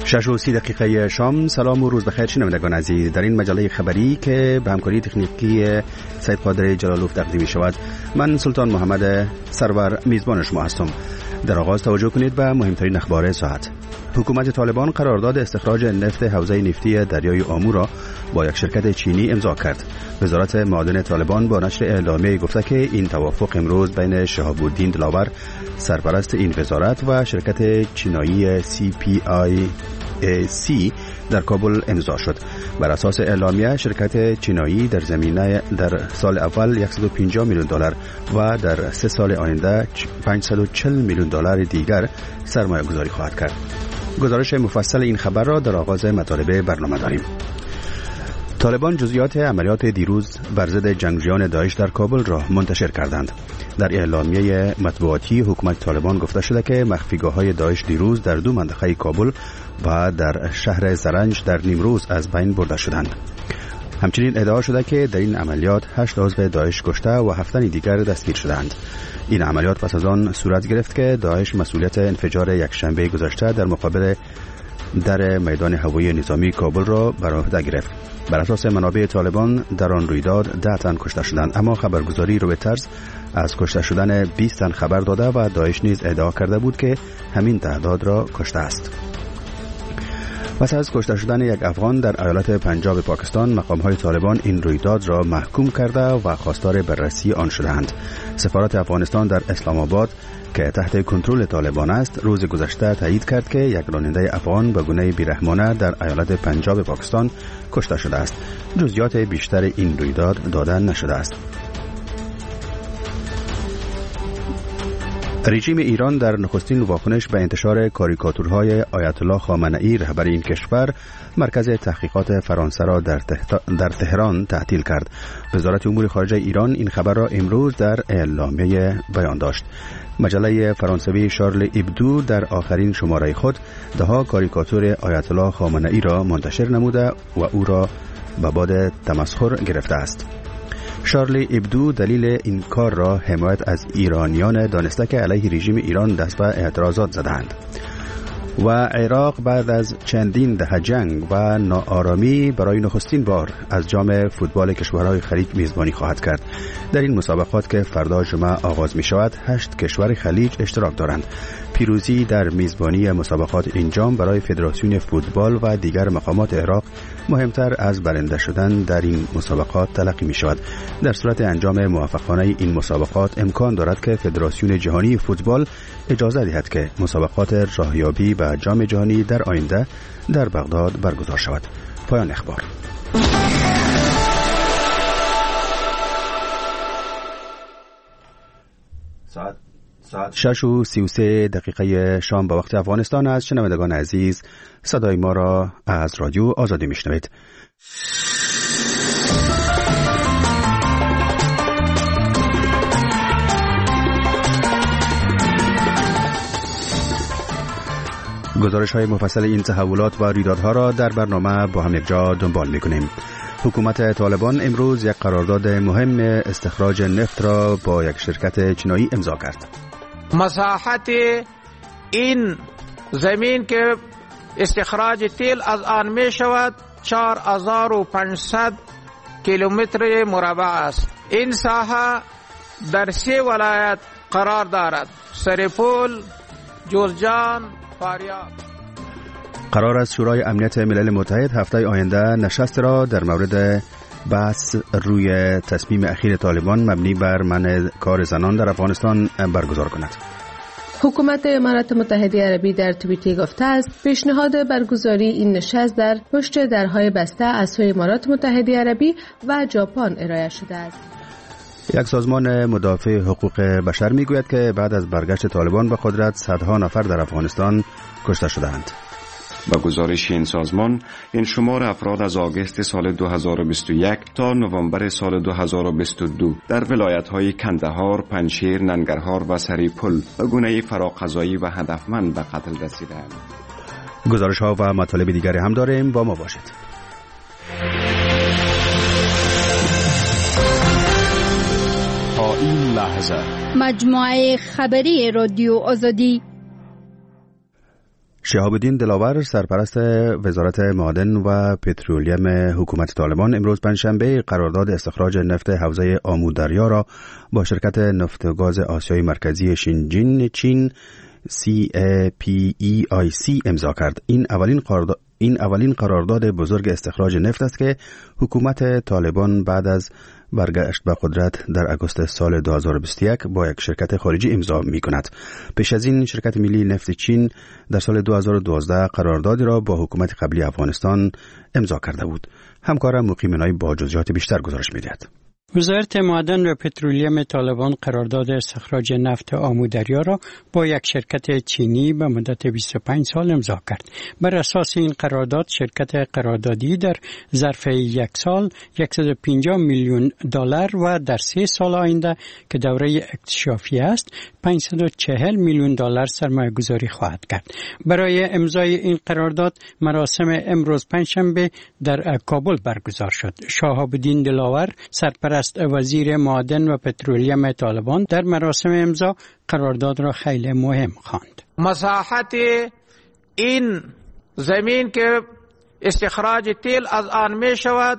6:30 شام. سلام و روز بخیر شنوندگان عزیز. در این مجله خبری که به همکاری تکنیکی سید قادر جلالوف تقدیم می شود، من سلطان محمد سرور میزبان شما هستم. در آغاز توجه کنید به مهمترین اخبار ساعت. حکومت طالبان قرارداد استخراج نفت حوزه نفتی دریای آمو را با یک شرکت چینی امضا کرد. وزارت معادن طالبان با نشر اعلامیه گفته که این توافق امروز بین شهاب الدین دلاور، سرپرست این وزارت، و شرکت چینایی CPIAC در کابل امضا شد. بر اساس اعلامیه، شرکت چینایی در زمینه در سال اول $150 میلیون و در 3 سال آینده $540 میلیون دیگر سرمایه گذاری خواهد کرد. گزارش مفصل این خبر را در آغاز مطالب برنامه داریم. طالبان جزئیات عملیات دیروز بر ضد جنگجویان داعش در کابل را منتشر کردند. در اعلامیه مطبوعاتی حکومت طالبان گفته شده که مخفیگاه‌های داعش دیروز در 2 منطقه کابل و در شهر زرنج در نیمروز از بین برده شدند. همچنین ادعا شده که در این عملیات 8 عضو داعش کشته و 7 دیگر دستگیر شدند. این عملیات پس از آن صورت گرفت که داعش مسئولیت انفجار یکشنبه گذشته در مقابل در میدان هوایی نظامی کابل را بر عهده گرفت. بر اساس منابع طالبان در آن رویداد 10 تن کشته شدند، اما خبرگزاری رویترز از کشته شدن 20 تن خبر داده و داعش نیز ادعا کرده بود که همین تعداد را کشته است. پس از کشته شدن یک افغان در ایالت پنجاب پاکستان، مقام‌های طالبان این رویداد را محکوم کرده و خواستار بررسی آن شدند. سفارت افغانستان در اسلام آباد که تحت کنترل طالبان است، روز گذشته تایید کرد که یک راننده افغان به گونه بیرحمانه در ایالت پنجاب پاکستان کشته شده است. جزئیات بیشتر این رویداد داده نشده است. رژیم ایران در نخستین واکنش به انتشار کاریکاتورهای آیت الله خامنه‌ای رهبر این کشور، مرکز تحقیقات فرانسه را در تهران تعطیل کرد. وزارت امور خارجه ایران این خبر را امروز در اعلامیه بیان داشت. مجله فرانسوی شارل ابدو در آخرین شماره خود 10 کاریکاتور آیت الله خامنه‌ای را منتشر نموده و او را به باد تمسخر گرفته است. شارل ابدو دلیل این کار را حمایت از ایرانیان دانسته که علیه رژیم ایران دست به اعتراضات زدند. و عراق بعد از چندین دهه جنگ و ناآرامی برای نخستین بار از جام فوتبال کشورهای خلیج میزبانی خواهد کرد. در این مسابقات که فردا جمعه آغاز می شود، 8 کشور خلیج اشتراک دارند. پیروزی در میزبانی مسابقات این جام برای فدراسیون فوتبال و دیگر مقامات عراق مهمتر از برنده شدن در این مسابقات تلقی می شود. در صورت انجام موفقانه این مسابقات امکان دارد که فدراسیون جهانی فوتبال اجازه دهد که مسابقات راهیابی به جام جهانی در آینده در بغداد برگزار شود. پایان اخبار. ساعت 6:33 شام به وقت افغانستان است. شنوندگان عزیز، صدای ما را از رادیو آزادی میشنوید. گزارش های مفصل این تحولات و رویدادها را در برنامه با هم یکجا دنبال میکنیم. حکومت طالبان امروز یک قرارداد مهم استخراج نفت را با یک شرکت چینایی امضا کرد. مساحت این زمین که استخراج تیل از آن می شود 4500 کیلومتر مربع است. این ساحه در 3 ولایت قرار دارد: سرپول، جوزجان، فاریاب. قرار است شورای امنیت ملل متحد هفته آینده نشست را در مورد بحث روی تصمیم اخیر طالبان مبنی بر منع کار زنان در افغانستان برگزار کند. حکومت امارات متحده عربی در توییتی گفته است پیشنهاد برگزاری این نشست در پشت درهای بسته از سوی امارات متحده عربی و ژاپن ارائه شده است. یک سازمان مدافع حقوق بشر میگوید که بعد از برگشت طالبان به قدرت صدها نفر در افغانستان کشته شدند. با گزارش این سازمان، این شمار افراد از آگوست سال 2021 تا نوامبر سال 2022 در ولایت‌های کندهار، پنجشیر، ننگرهار و سریپل به گونه فراقضایی و هدفمند به قتل رسیدند. گزارش‌ها و مطالب دیگری هم داریم، با ما باشید. تا این لحظه مجموعه خبری رادیو آزادی شهاب الدین دلاور سرپرست وزارت معادن و پترولیم حکومت طالبان امروز پنجشنبه قرارداد استخراج نفت حوزه آمودریا را با شرکت نفت و گاز آسیای مرکزی شینجین چین CAPEIC امضا کرد. این اولین قرارداد بزرگ استخراج نفت است که حکومت طالبان بعد از برگشت به قدرت در اگوست سال 2021 با یک شرکت خارجی امضا می کند. پیش از این شرکت ملی نفت چین در سال 2012 قراردادی را با حکومت قبلی افغانستان امضا کرده بود. همکارم مقیم نایی با جزئیات بیشتر گزارش می دهد. وزارت معدن و پترولیم طالبان قرارداد استخراج نفت آمودریا را با یک شرکت چینی به مدت 25 سال امضا کرد. بر اساس این قرارداد شرکت قراردادی در ظرف یک سال 150 میلیون دلار و در 3 سال آینده که دوره اکتشافی است 540 میلیون دلار سرمایه گذاری خواهد کرد. برای امضای این قرارداد مراسم امروز پنجشنبه در کابل برگزار شد. شهاب الدین دلاور سرپرست وزیر معادن و پترولیم طالبان در مراسم امضا قرارداد را خیلی مهم خواند. مساحت این زمین که استخراج تیل از آن می شود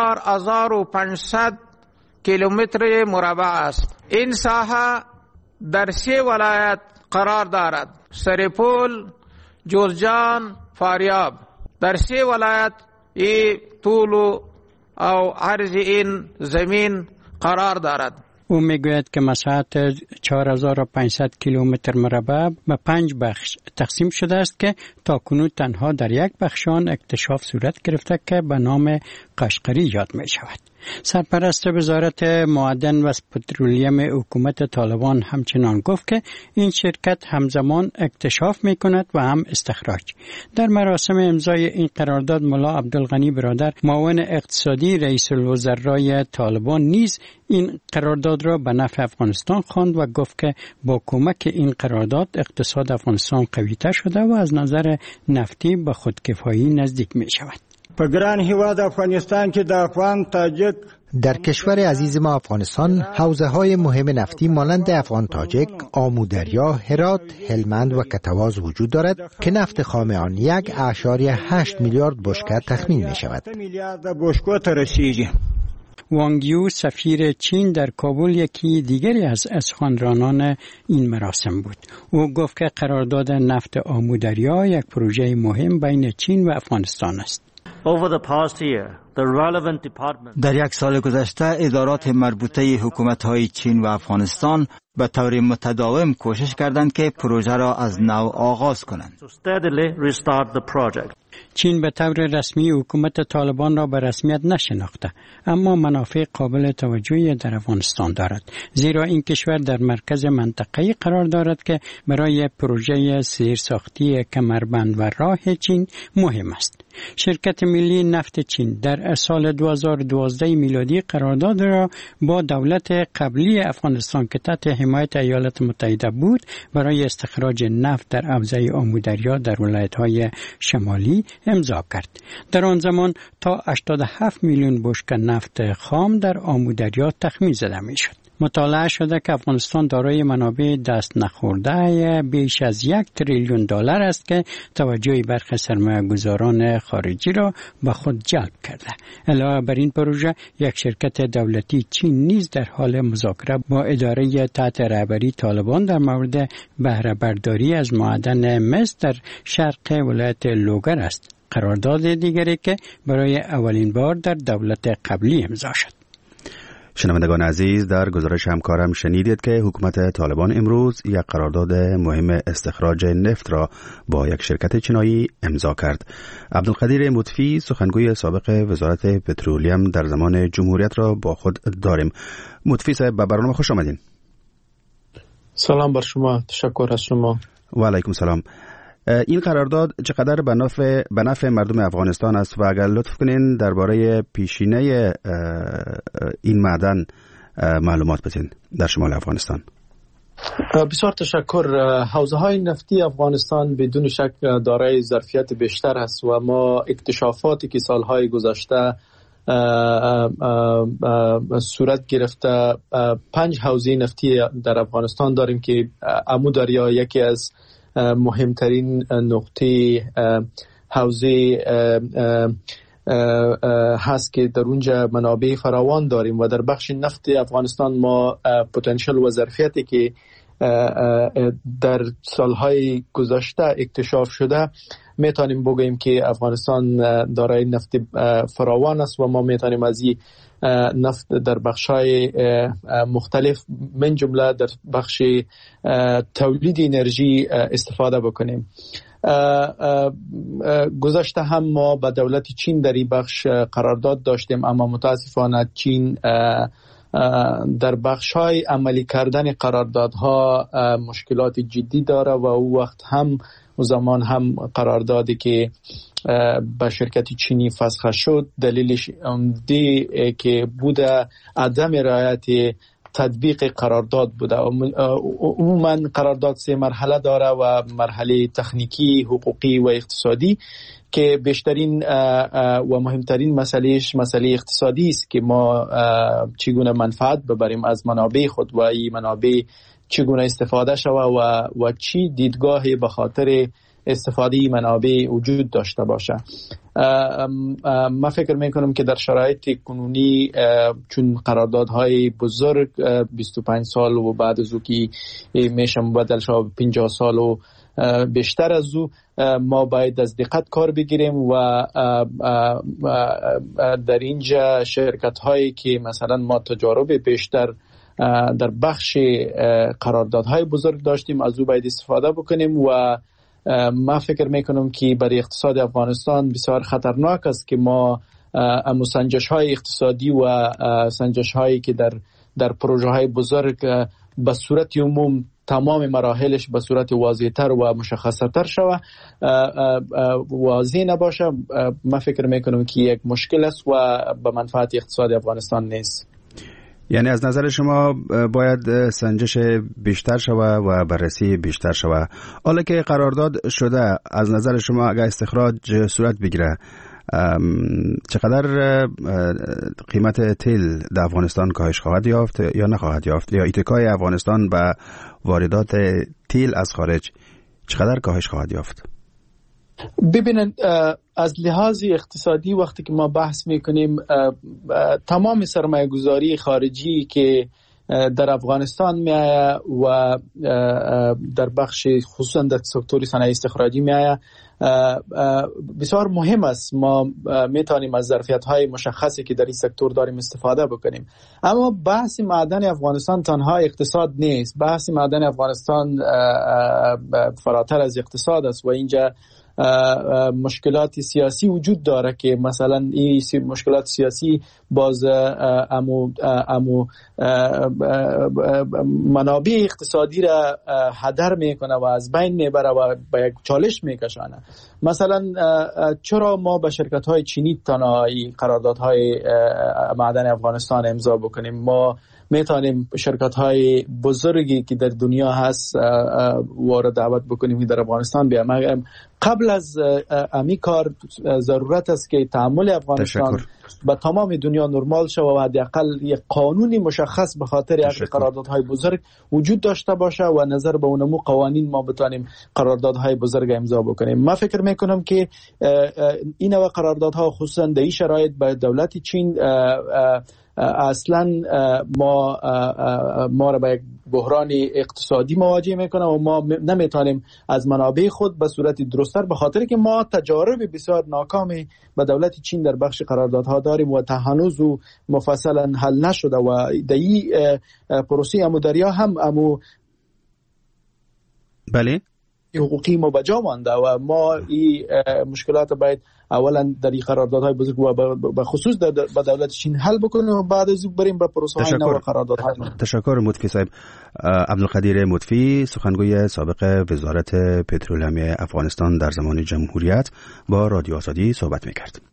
4500 کیلومتر مربع است. این ساحه در 3 ولایت قرار دارد: سرپول، جوزجان، فاریاب. در 3 ولایت طول او عرض این زمین قرار دارد. او میگوید که مساحت 4500 کیلومتر مربع به 5 بخش تقسیم شده است که تاکنون تنها در یک بخش آن اکتشاف صورت گرفته که به نام قشقری یاد می شود. سرپرست وزارت معدن و پترولیم حکومت طالبان همچنان گفت که این شرکت همزمان اکتشاف می کند و هم استخراج. در مراسم امضای این قرارداد ملا عبدالغنی برادر معاون اقتصادی رئیس الوزرای طالبان نیز این قرارداد را به نفع افغانستان خواند و گفت که با کمک این قرارداد اقتصاد افغانستان قوی‌تر شده و از نظر نفتی به خودکفایی نزدیک می شود. په ګران هیواد افغانستان کې د افغان تاجک در کشور عزیز ما افغانستان حوزه های مهم نفتی مانند افغان تاجک، آمودریا، هرات، هلمند و کتواز وجود دارد که نفت خام آن 1.8 میلیارد بشکه تخمین می شود. وانگ یو سفیر چین در کابل یکی دیگری از سخنرانان این مراسم بود. او گفت که قرارداد نفت آمودریا یک پروژه مهم بین چین و افغانستان است. در 1 سال گذشته ادارات مربوطه حکومت‌های چین و افغانستان به طور متداوم کوشش کردند که پروژه را از نو آغاز کنند. چین به طور رسمی حکومت طالبان را به رسمیت نشناخته، اما منافع قابل توجهی در افغانستان دارد، زیرا این کشور در مرکز منطقه‌ای قرار دارد که برای پروژه زیرساختی کمربند و راه چین مهم است. شرکت ملی نفت چین در سال 2012 میلادی قرارداد را با دولت قبلی افغانستان که تحت حمایت ایالات متحده بود برای استخراج نفت در حوزه آمودریا در ولایت‌های شمالی امضا کرد. در آن زمان تا 87 میلیون بشکه نفت خام در آمودریا تخمین زده میشد. مطالعه شده که افغانستان دارای منابع دست نخورده بیش از 1 تریلیون دلار است که توجه برخی سرمایه‌گذاران خارجی را به خود جلب کرده. علاوه بر این پروژه یک شرکت دولتی چین نیز در حال مذاکره با اداره تحت رهبری طالبان در مورد بهره برداری از معدن مس در شرق ولایت لوگر است. قرارداد دیگری که برای اولین بار در دولت قبلی امضا شد. شنوندگان عزیز، در گزارش همکارم شنیدید که حکومت طالبان امروز یک قرارداد مهم استخراج نفت را با یک شرکت چینی امضا کرد. عبدالقدیر مطفی سخنگوی سابق وزارت پترولیم در زمان جمهوریت را با خود داریم. مطفی صاحب، به برنامه خوش آمدین. سلام بر شما، تشکر از شما. و علیکم سلام. این قرارداد چقدر به نفع مردم افغانستان است و اگر لطف کنین درباره پیشینه این معدن معلومات بدین در شمال افغانستان. بسیار تشکر. حوزه های نفتی افغانستان بدون شک دارای ظرفیت بیشتر است و ما اکتشافاتی که سالهای گذشته صورت گرفته 5 حوزه نفتی در افغانستان داریم که آمودریا یکی از مهمترین نقطه حوزه هست که در اونجا منابع فراوان داریم و در بخش نفت افغانستان ما پتانسیل و ظرفیتی که در سالهای گذشته اکتشاف شده میتونیم بگوییم که افغانستان دارای نفت فراوان است و ما میتونیم از این نفت در بخش‌های مختلف من جمله در بخش تولید انرژی استفاده بکنیم. گذشته هم ما با دولت چین در این بخش قرارداد داشتیم، اما متاسفانه چین در بخش‌های عملی کردن قراردادها مشکلات جدی داره و او وقت هم و زمان هم قراردادی که با شرکت چینی فسخ شد دلیلش عمده که بوده عدم رعایت تطبیق قرارداد بوده. عموما قرارداد 3 مرحله داره و مرحله تکنیکی، حقوقی و اقتصادی که بیشترین و مهمترین مسئله اقتصادی است که ما چگونه منفعت ببریم از منابع خود و این منابع چگونه استفاده شود و چی دیدگاهی به خاطر استفاده منابع وجود داشته باشه. من فکر میکنم که در شرایط کنونی چون قراردادهای بزرگ 25 سال و بعد از او که میشه مبدل شد 50 سال و بیشتر از او، ما باید از دقت کار بگیریم و در اینجا شرکت هایی که مثلا ما تجارب بیشتر در بخش قراردادهای بزرگ داشتیم از او باید استفاده بکنیم و ما فکر میکنم که برای اقتصاد افغانستان بسیار خطرناک است که ما سنجش های اقتصادی و سنجش هایی که در پروژه های بزرگ به صورت عموم تمام مراحلش به صورت واضح‌تر و مشخص‌تر شوه واضح نباشه. من فکر میکنم که یک مشکل است و به منفعت اقتصاد افغانستان نیست. یعنی از نظر شما باید سنجش بیشتر شوه و بررسی بیشتر شوه. حالا که قرارداد شده، از نظر شما اگر استخراج صورت بگیره چقدر قیمت تیل در افغانستان کاهش خواهد یافت یا نخواهد یافت، یا اتکای افغانستان به واردات تیل از خارج چقدر کاهش خواهد یافت؟ ببینن از لحاظ اقتصادی وقتی که ما بحث میکنیم تمام سرمایه گذاری خارجی که در افغانستان میآید و در بخش خصوصا در سکتور صنایع استخراجی میآید بسیار مهم است. ما میتونیم از ظرفیت‌های مشخصی که در این سکتور داریم استفاده بکنیم، اما بحث معدن افغانستان تنها اقتصاد نیست. بحث معدن افغانستان فراتر از اقتصاد است و اینجا مشکلات سیاسی وجود داره که مثلا این مشکلات سیاسی باز منابع اقتصادی را هدر میکنه و از بین میبره و به یک چالش میکشانه. مثلا چرا ما به شرکت های چینی تنها قراردادهای معدن افغانستان امضا بکنیم؟ ما میتونیم شرکت های بزرگی که در دنیا هست وارد دعوت بکنیم که در افغانستان بیایم. قبل از امی کار ضرورت است که تعامل افغانستان با تمام دنیا نرمال شود و حداقل یک قانونی مشخص به خاطر عقد قراردادهای بزرگ وجود داشته باشه و نظر به اونمو قوانین ما بتونیم قراردادهای بزرگ امضا بکنیم. من فکر میکنم که این نوع قراردادها خصوصا در این شرایط با دولت چین اصلا ما را به یک بحران اقتصادی مواجه میکنه و ما نمیتونیم از منابع خود به صورت درست‌تر، به خاطر که ما تجارب بسیار ناکامی با دولت چین در بخش قراردادها داریم و تا هنوز مفصلا حل نشده و در این پروسه امودریا هم بله حقوقی ما بجا مانده و ما این مشکلات باید اولا در این قراردادهای بزرگ و به خصوص با دولت چین حل بکنیم و بعد از اون بریم به پروسه های نو قراردادهای. تشکر مطفی صاحب. عبدالقدیر مطفی، سخنگوی سابق وزارت پترولیم افغانستان در زمان جمهوریت، با رادیو آزادی صحبت می‌کرد.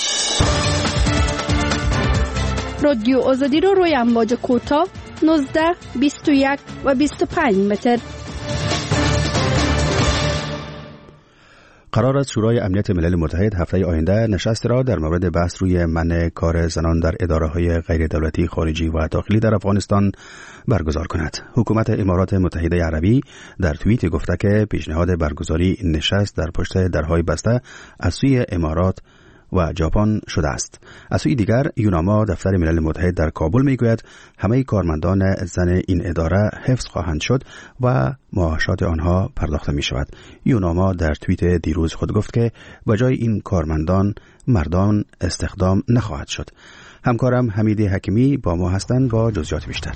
رادیو آزادی رو روی امواج کوتاه 19 21 و 25 متر. قرار است شورای امنیت ملل متحد هفته آینده نشست را در مورد بحث روی منع کار زنان در اداره‌های غیر دولتی خارجی و داخلی در افغانستان برگزار کند. حکومت امارات متحده عربی در توییت گفته که پیشنهاد برگزاری این نشست در پشت درهای بسته از سوی امارات و ژاپن شده است. از سوی دیگر یوناما دفتر ملل متحد در کابل میگوید همه کارمندان زن این اداره حفظ خواهند شد و معاشات آنها پرداخته می شود. یوناما در توییت دیروز خود گفت که بجای این کارمندان مردان استخدام نخواهد شد. همکارم حمید حکیمی با ما هستند با جزئیات بیشتر.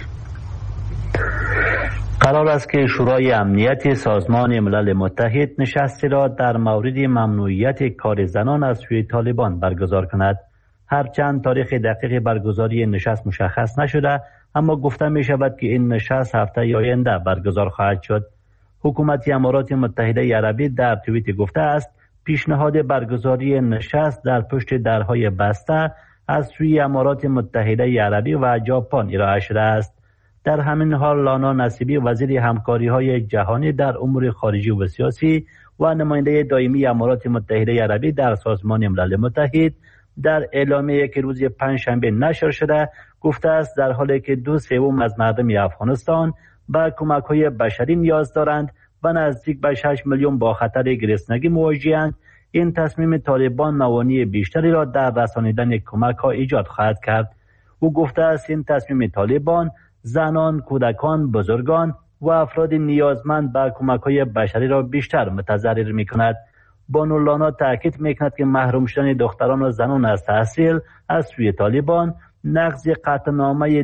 قرار است که شورای امنیت سازمان ملل متحد نشستی را در مورد ممنوعیت کار زنان از سوی طالبان برگزار کند. هرچند تاریخ دقیق برگزاری نشست مشخص نشده، اما گفته می شود که این نشست هفته آینده برگزار خواهد شد. حکومت امارات متحده عربی در توییت گفته است پیشنهاد برگزاری نشست در پشت درهای بسته از سوی امارات متحده عربی و ژاپن ارائه شده است. در همین حال لانا نصیبی وزیر همکاری‌های جهانی در امور خارجی و سیاسی و نماینده دائمی امارات متحده عربی در سازمان ملل متحد در اعلامیه‌ای که روز پنجشنبه نشر شده گفته است در حالی که 2/3 از مردم افغانستان به کمک‌های بشری نیاز دارند و نزدیک به 6 میلیون با خطر گرسنگی مواجه‌اند، این تصمیم طالبان موانع بیشتری را در رسانیدن کمک‌ها ایجاد خواهد کرد. او گفته است این تصمیم طالبان زنان، کودکان، بزرگان و افراد نیازمند به کمک‌های بشری را بیشتر متضرر می‌کند. بانو لانا تاکید می‌کند که محروم شدن دختران و زنان از تحصیل از سوی طالبان نقض قطعنامه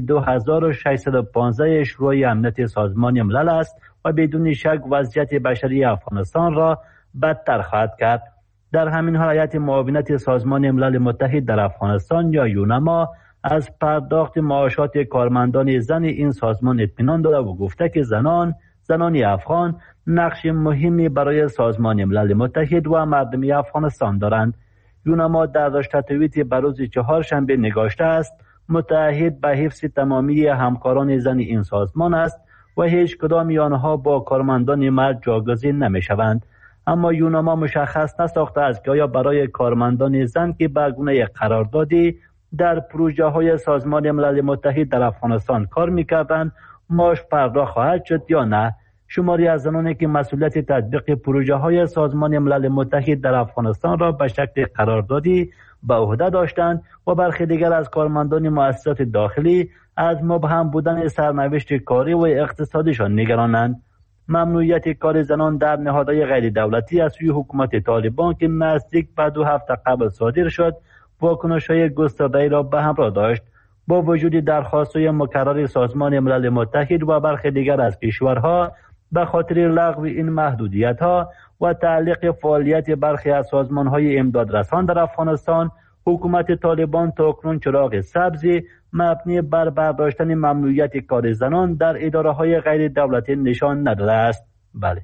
2615 شورای امنیت سازمان ملل است و بدون شک وضعیت بشری افغانستان را بدتر خواهد کرد. در همین حال هیئت معاونت سازمان ملل متحد در افغانستان یا یوناما از پرداخت معاشات کارمندان زن این سازمان اطمینان داده و گفته که زنان افغان نقش مهمی برای سازمان ملل متحد و مردم افغانستان دارند. یوناما در رشته توییتی بر روز چهارشنبه نگاشته است متعهد به حفظ تمامی همکاران زن این سازمان است و هیچ کدام آنها با کارمندان مرد جاگزین نمی‌شوند. اما یوناما مشخص نساخته است که آیا برای کارمندان زن که به گونه قراردادی در پروژه های سازمان ملل متحد در افغانستان کار می‌کردند معاش پرداخت خواهد شد یا نه. شماری از زنانی که مسئولیت تطبیق پروژه های سازمان ملل متحد در افغانستان را به شکل قراردادی به عهده داشتند و برخی دیگر از کارمندان مؤسسات داخلی از مبهم بودن سرنوشت کاری و اقتصادیشان نگرانند. ممنوعیت کار زنان در نهادهای غیر دولتی از سوی حکومت طالبان که نزدیک به 2 هفته قبل صادر شد واکنش‌های گسترده‌ای را به همراه داشت. با وجود درخواست‌های مکرر سازمان ملل متحد و برخی دیگر از کشورها به خاطر لغو این محدودیت‌ها و تعلیق فعالیت برخی از سازمان‌های امدادرسان در افغانستان، حکومت طالبان تاکنون چراغ سبزی مبنی بر برداشتن ممنوعیت کار زنان در اداره‌های غیر دولتی نشان نداده است. بله.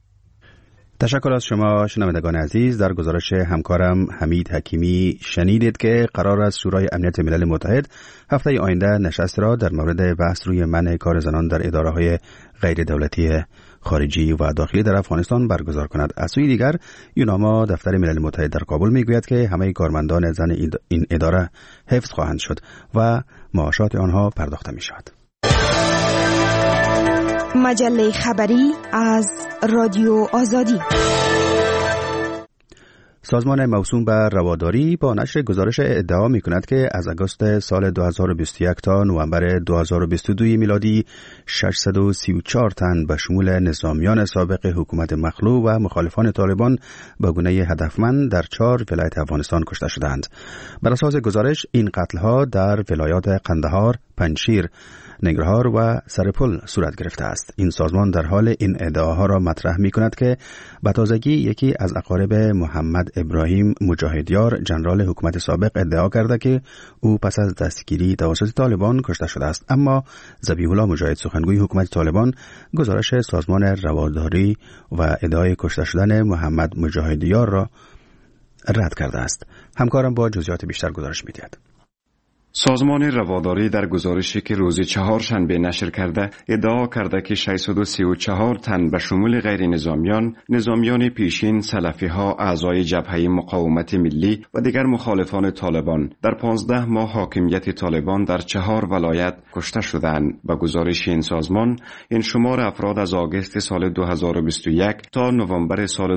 تشکر از شما شنوندگان عزیز. در گزارش همکارم حمید حکیمی شنیدید که قرار است شورای امنیت ملل متحد هفته آینده نشست را در مورد بحث روی منع کار زنان در اداره‌های غیر دولتی خارجی و داخلی در افغانستان برگزار کند. از سوی دیگر یوناما دفتر ملل متحد در کابل میگوید که همه کارمندان زن این اداره حفظ خواهند شد و معاشات آنها پرداخته می شود. مجله خبری از رادیو آزادی. سازمان موسوم به رواداری با نشر گزارش ادعا می‌کند که از آگوست سال 2021 تا نوامبر 2022 میلادی 634 تن به شمول نظامیان سابق حکومت مخلوع و مخالفان طالبان به گونه هدفمند در 4 ولایت افغانستان کشته شدند. بر اساس گزارش این قتل‌ها در ولایات قندهار، پنجشیر، ننگرهار و سرپل صورت گرفته است. این سازمان در حال این ادعاها را مطرح می کند که به تازگی یکی از اقارب محمد ابراهیم مجاهدیار جنرال حکومت سابق ادعا کرده که او پس از دستگیری توسط طالبان کشته شده است. اما ذبیح الله مجاهد سخنگوی حکومت طالبان گزارش سازمان رواداری و ادعای کشته شدن محمد مجاهدیار را رد کرده است. همکارم با جزئیات بیشتر گزارش می‌دهد. سازمان رواداری در گزارشی که روز چهارشنبه نشر کرده ادعا کرده که 634 تن به شمول غیر نظامیان پیشین، سلفی‌ها، اعضای جبهه مقاومت ملی و دیگر مخالفان طالبان در 15 ماه حاکمیت طالبان در 4 ولایت کشته شدند. با گزارش این سازمان، این شمار افراد از آگوست سال 2021 تا نوامبر سال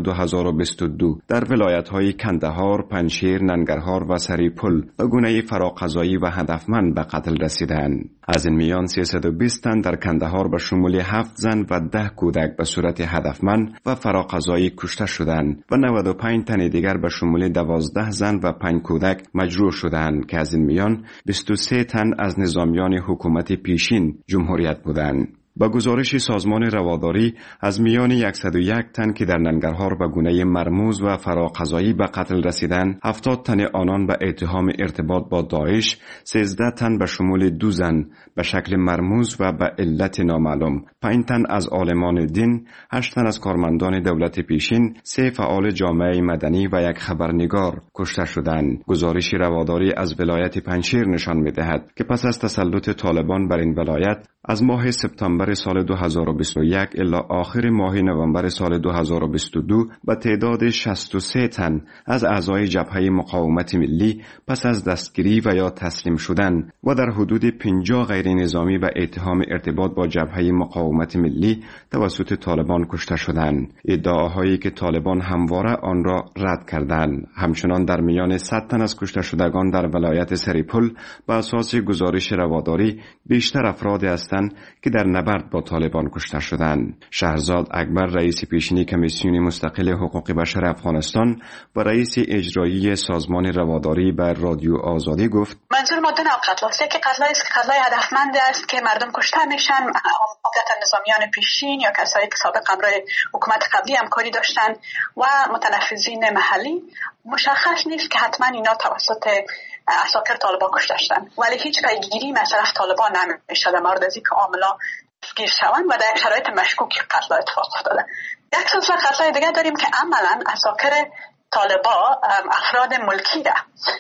2022 در ولایت‌های کندهار، پنجشیر، ننگرهار و سریپل به گونه فراقضایی و هدفمند به قتل رسیدند. از این میان 320 تن در کندهار به شمول 7 زن و 10 کودک به صورت هدفمند و فراقضایی کشته شدند و 95 تن دیگر به شمول 12 زن و 5 کودک مجروح شدند که از این میان 23 تن از نظامیان حکومت پیشین جمهوریت بودند. با گزارش سازمان رواداری، از میان 101 تن که در ننگرهار به گونه مرموز و فراقضایی به قتل رسیدند، 70 تن آنان به اتهام ارتباط با داعش، 13 تن به شمول 2 زن به شکل مرموز و به علت نامعلوم، 5 تن از عالمان دین، 8 تن از کارمندان دولت پیشین، 3 فعال جامعه مدنی و 1 خبرنگار کشته شدند. گزارش رواداری از ولایت پنجشیر نشان می‌دهد که پس از تسلط طالبان بر این ولایت از ماه سپتامبر سال 2021 الی آخر ماه نوامبر سال 2022 به تعداد 63 تن از اعضای جبهه مقاومت ملی پس از دستگیری و یا تسلیم شدن و در حدود 50 غیر نظامی و اتهام ارتباط با جبهه مقاومت ملی توسط طالبان کشته شدند. ادعاهایی که طالبان همواره آن را رد کردند. همچنان در میان 100 تن از کشته شدگان در ولایت سریپل به اساس گزارش رواداری بیشتر افرادی هستند که در نبرد با طالبان کشته شدند. شهرزاد اکبر، رئیس پیشینی کمیسیون مستقل حقوق بشر افغانستان و رئیس اجرایی سازمان رواداری بر رادیو آزادی گفت: منظور ما دو نوع قتل است. یکی قتلایی است که قتلای هدفمند است که مردم کشته میشن، عمدتاً نظامیان پیشین یا کسایی که سابق همراه حکومت قبلی همکاری داشتن و متنفذین محلی. مشخص نیست که حتما اینا توسط عساکر طالبان کشته شدن، ولی هیچ پیگیری از طرف طالبان نمیشه در مورد از اینکه عاملا گیر شوند و در شرایط مشکوکی قتل اتفاق افتاده. یک سلسله قتل‌های دیگه داریم که عملاً عساکر طالبان افراد ملکی را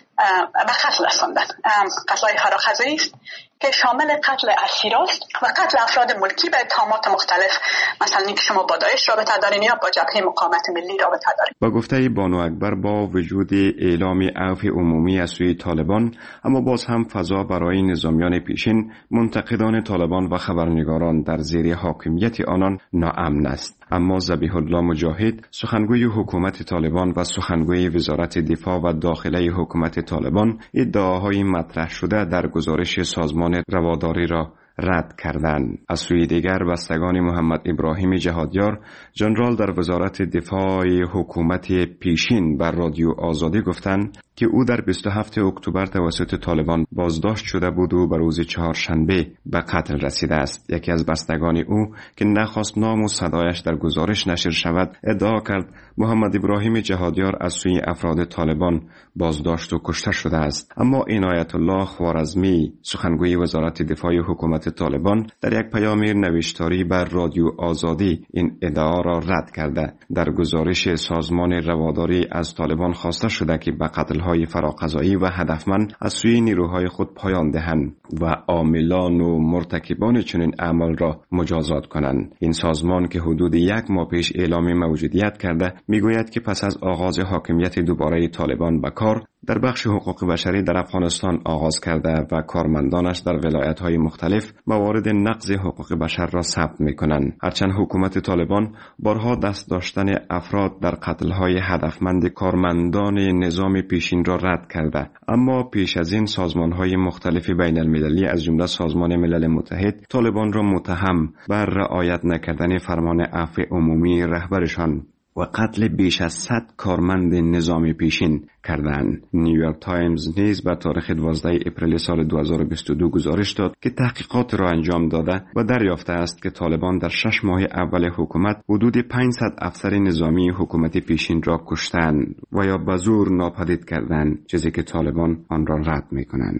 به قتل رساندن. قتل‌های فراقضایی است که شامل قتل اسیراست و قتل افراد ملکی به اتهامات مختلف، مثلا اینکه شما با داعش رابطه دارین یا با جبهه مقاومت ملی رابطه دارین. با گفته بانو اکبر، با وجود اعلام عفو عمومی از سوی طالبان، اما باز هم فضا برای نظامیان پیشین، منتقدان طالبان و خبرنگاران در زیر حاکمیت آنان ناامن است. اما ذبیح الله مجاهد، سخنگوی حکومت طالبان و سخنگوی وزارت دفاع و داخله حکومت طالبان، ادعاهای مطرح شده در گزارش سازمان رواداری را رد کردند. از سوی دیگر، بستگان محمد ابراهیم جهادیار، ژنرال در وزارت دفاع حکومت پیشین، بر رادیو آزادی گفتند که او در 27 اکتبر توسط طالبان بازداشت شده بود و به روز چهارشنبه به قتل رسیده است. یکی از بستگان او که نخواست نام و صدایش در گزارش نشر شود، ادعا کرد محمد ابراهیم جهادیار از سوی افراد طالبان بازداشت و کشته شده است. اما عنایت الله خوارزمی، سخنگوی وزارت دفاع حکومت طالبان، در یک پیام نوشتاری بر رادیو آزادی این ادعا را رد کرده. در گزارش سازمان رواداری از طالبان خواسته شده که به قتل‌های فراقضایی و هدفمند از سوی نیروهای خود پایان دهند و عاملان و مرتکبان چنین اعمال را مجازات کنند. این سازمان که حدود 1 ماه پیش اعلام موجودیت کرده، میگوید که پس از آغاز حاکمیت دوباره طالبان به کار در بخش حقوق بشری در افغانستان آغاز کرده و کارمندانش در ولایت‌های مختلف موارد نقض حقوق بشر را ثبت می‌کنند. هرچند حکومت طالبان بارها دست داشتن افراد در قتل‌های هدفمند کارمندان نظام پیشین را رد کرده، اما پیش از این سازمان‌های مختلف بین‌المللی از جمله سازمان ملل متحد طالبان را متهم بر رعایت نکردن فرمان عفو عمومی رهبرشان و قتل بیش از 100 کارمند نظام پیشین کردند. نیویورک تایمز نیز بر تاریخ 12 اپریل سال 2022 گزارش داد که تحقیقات را انجام داده و دریافته است که طالبان در 6 ماه اول حکومت حدود 500 افسر نظامی حکومت پیشین را کشتند و یا به زور ناپدید کردند، چیزی که طالبان آن را رد می‌کنند.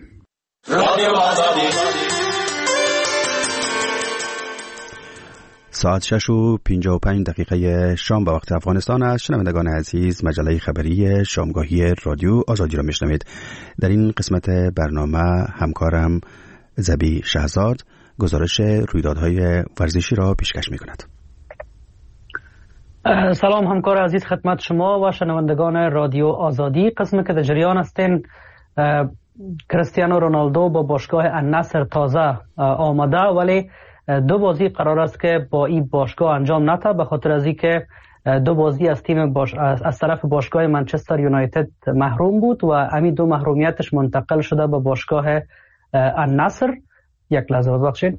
ساعت 6:55 شام به وقت افغانستان است. شنوندگان عزیز، مجله خبری شامگاهی رادیو آزادی را میشنوید. در این قسمت برنامه همکارم زبی شهزاد گزارش رویدادهای ورزشی را پیشکش میکند. سلام همکار عزیز خدمت شما و شنوندگان رادیو آزادی. قسمی که در جریان هستین، کریستیانو رونالدو با باشگاه النصر تازه آمده، ولی 2 بازی قرار است که با این باشگاه انجام نده، به خاطر از اینکه 2 بازی از از طرف باشگاه منچستر یونایتد محروم بود و همین 2 محرومیتش منتقل شده به باشگاه النصر. یک لحظه ببخشید.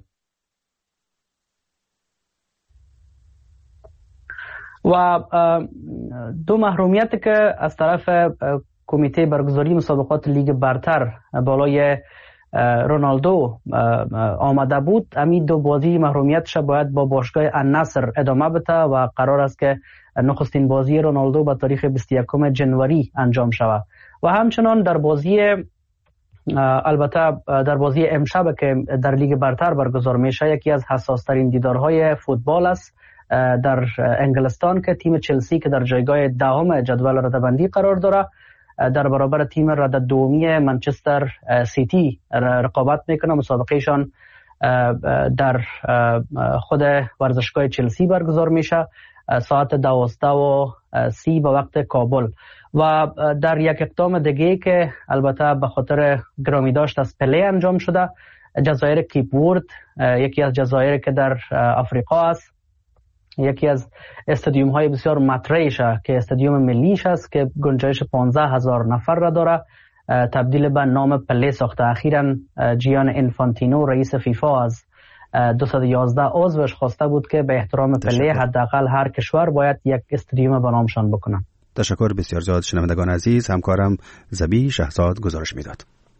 و 2 محرومیتی که از طرف کمیته برگزاری مسابقات لیگ برتر بالای رونالدو آمده بود، همین 2 بازی محرومیتش باید با باشگاه النصر ادامه بده و قرار است که نخستین بازی رونالدو به تاریخ 21 جنوری انجام شود. و همچنان در بازی البته در بازی امشب که در لیگ برتر برگزار میشه، یکی از حساس ترین دیدارهای فوتبال است در انگلستان که تیم چلسی که در جایگاه 10 جدول رده‌بندی قرار داره در برابر تیم رده دومی منچستر سیتی رقابت میکنه. مسابقهشان در خود ورزشگاه چلسی برگزار میشه ساعت 12:30 به وقت کابل. و در یک اقدام دیگه که البته به خاطر گرامی داشت از پله انجام شده، جزایر کیپ ورد، یکی از جزایر که در آفریقا است، یکی از استادیوم های بسیار مطرحش که استادیوم ملیش است که گنجایش 15,000 نفر را داره، تبدیل به نام پله ساخته. اخیراً جیان انفانتینو رئیس فیفا از 211 عضوش خواسته بود که به احترام پله حداقل هر کشور باید یک استادیوم به نامشان بکنن. تشکر بسیار زیاد. شنوندگان عزیز، همکارم زبی شهزاد گزارش میداد.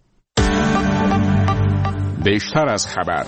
بیشتر از خبر.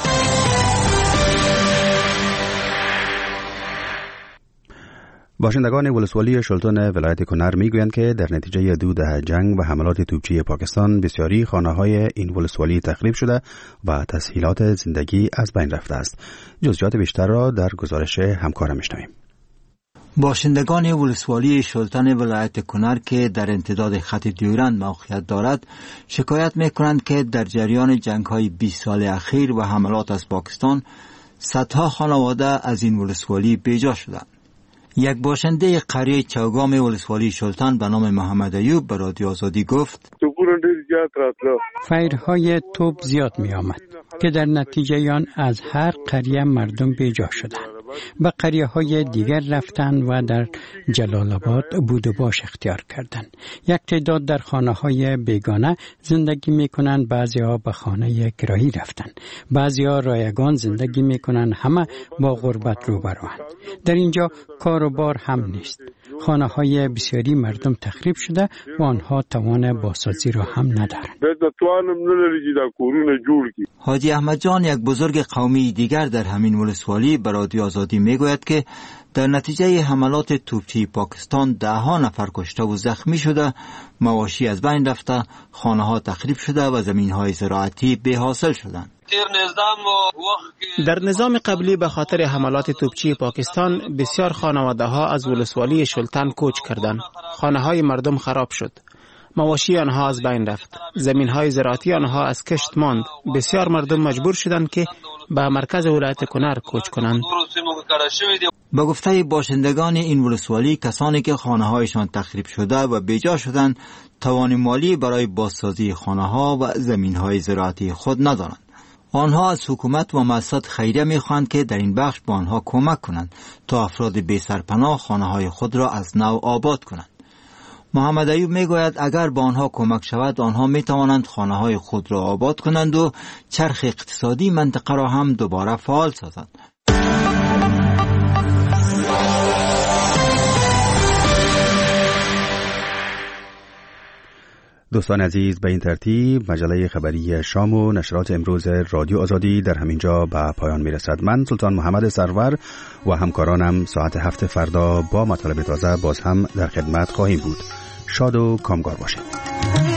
باشندگان ولسوالی شلتون ولایت کنر میگویند که در نتیجه 2 دهه جنگ و حملات توپچی پاکستان بسیاری خانه‌های این ولسوالی تخریب شده و تسهیلات زندگی از بین رفته است. جزئیات بیشتر را در گزارش همکارم میشنویم. باشندگان ولسوالی شلتان ولایت کنر که در امتداد خط دیورند موقعیت دارد شکایت میکنند که در جریان جنگ‌های 20 سال اخیر و حملات از پاکستان صدها خانواده از این ولسوالی بیجا شدند. یک باشنده قریه چوگام ولسوالی شلتان به نام محمد ایوب به رادیو آزادی گفت فیرهای توپ زیاد می آمد که در نتیجه آن از هر قریه مردم بیجا شدند. به قریه های دیگر رفتن و در جلال آباد بود و باش اختیار کردند. یک تعداد در خانه های بیگانه زندگی می کنند، بعضی ها به خانه گرایی رفتن، بعضی ها رایگان زندگی می کنند، همه با غربت روبروند. در اینجا کار و بار هم نیست. خانه های بسیاری مردم تخریب شده و آنها توان بازسازی را هم ندارند. حاجی احمد جان، یک بزرگ قومی دیگر در همین ولسوالی به رادیو آزادی میگوید که در نتیجه حملات توپچی پاکستان 10 نفر کشته و زخمی شده، مواشی از بین رفته، خانه ها تخریب شده و زمین های زراعتی بی حاصل شدند. در نظام قبلی به خاطر حملات توپچی پاکستان بسیار خانواده ها از ولسوالی شلتان کوچ کردند. خانه های مردم خراب شد، مواشی آنها از بین رفت، زمین های زراعتی آنها از کشت ماند. بسیار مردم مجبور شدند که به مرکز ولایت کنر کوچ کنند. به گفته باشندگان این ولسوالی، کسانی که خانه هایشان تخریب شده و بیجا شدند توان مالی برای بازسازی خانه ها و زمین های زراعتی خود ندارند. آنها از حکومت و مؤسسات خیریه می‌خواهند که در این بخش به آنها کمک کنند تا افراد بی سرپناه خانه‌های خود را از نو آباد کنند. محمد ایوب میگوید اگر به آنها کمک شود، آنها میتوانند خانه‌های خود را آباد کنند و چرخ اقتصادی منطقه را هم دوباره فعال سازند. دوستان عزیز، به این ترتیب مجله خبری شام و نشرات امروز رادیو آزادی در همینجا به پایان میرسد. من سلطان محمد سرور و همکارانم ساعت 7 فردا با مطالب تازه باز هم در خدمت خواهیم بود. شاد و کامگار باشید.